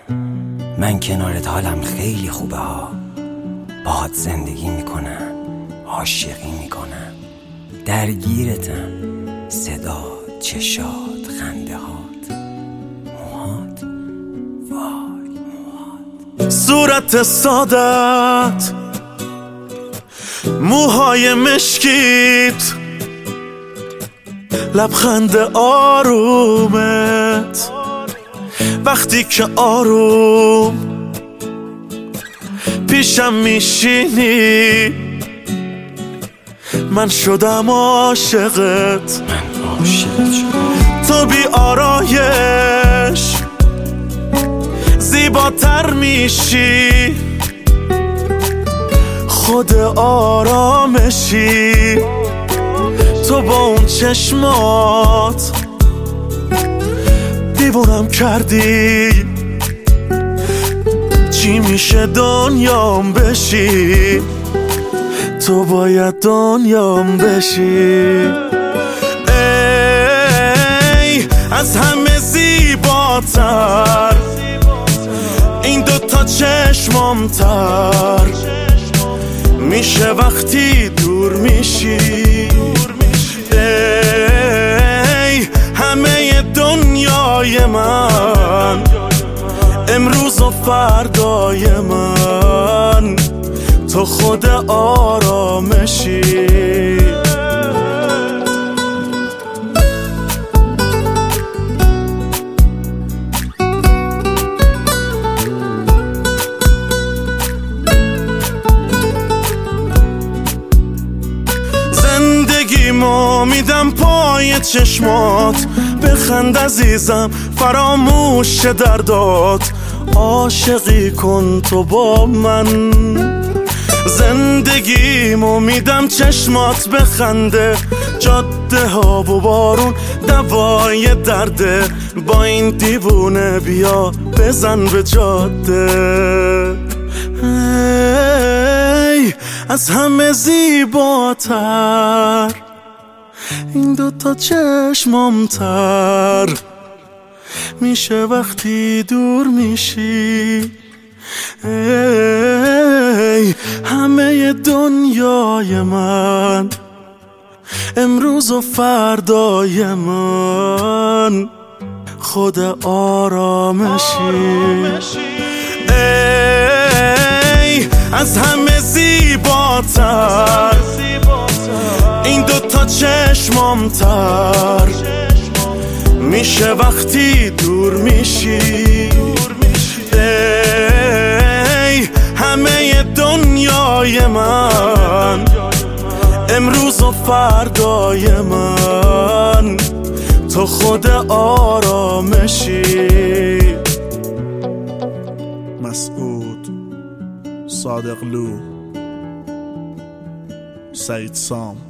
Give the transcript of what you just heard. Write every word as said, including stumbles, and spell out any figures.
من کنارت حالم خیلی خوبه ها. باهات زندگی میکنم، عاشقی میکنم، درگیرتم. صدا، چشات، خنده هات، موهات، وای موهات. صورت سادت، موهای مشکیت، لبخند آرومت، وقتی که آروم پیشم میشینی من شدم عاشقت. من عاشقت شدم. تو بی آرایش زیباتر میشی، خود آرامشی. تو با اون چشمات دیوونم کردی، چی میشه دنیام بشی، تو باید دنیام بشی. ای از همه زیباتر این دوتا چشمام تر میشه وقتی دور میشی. ای همه دنیای من، امروز و فردای من، تو خود آرامشی. زندگیمو میدم پای چشمات، بخند عزیزم فراموش دردات، عاشقی کن تو با من. زندگیمو میدم چشمات بخنده، جاده ها و بارون دوای درده، با این دیوونه بیا بزن به جاده. ای از همه زیباتر این دوتا چشمام تر میشه وقتی دور میشی. ای همه دنیای من، امروز و فردای من، خود آرامشی. ای از همه زیباتر این دوتا چشمام تر میشه وقتی دور میشی. ای همه دنیای من، امروز و فردای من، تو خود آرامشی. مسعود صادقلو، سعید سام.